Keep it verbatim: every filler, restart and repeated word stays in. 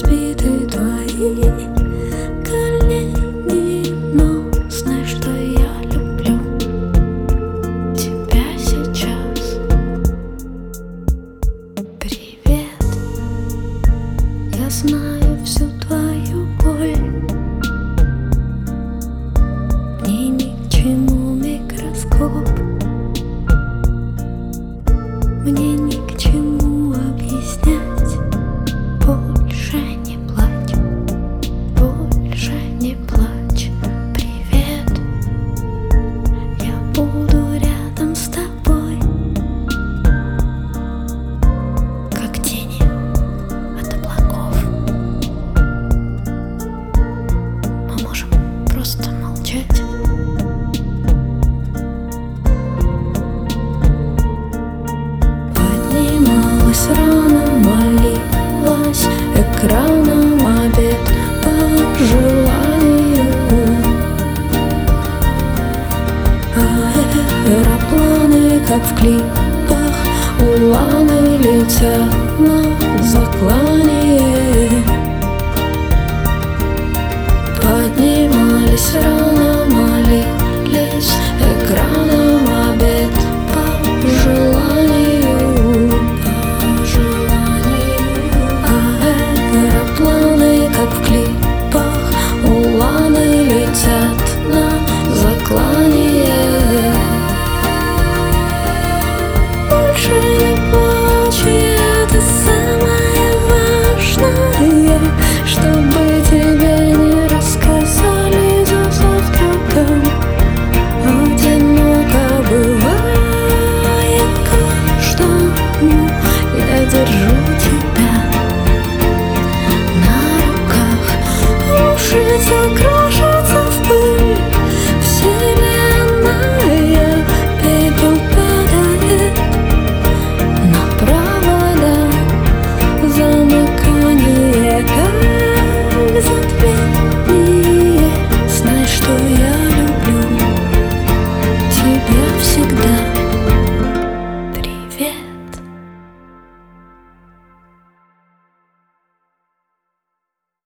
разбиты твои колени, но знай, что я люблю тебя сейчас. Привет, я знаю всю твою боль. Мне ни к чему микроскоп, мне ни к чему объяснять. Больше не плачь, больше не плачь. Привет, я буду рядом с тобой, как тени от облаков. Мы можем просто молчать. Поднималась рано, молилась экраном обед по желанию. Аэропланы, как в клипах, уланы летят на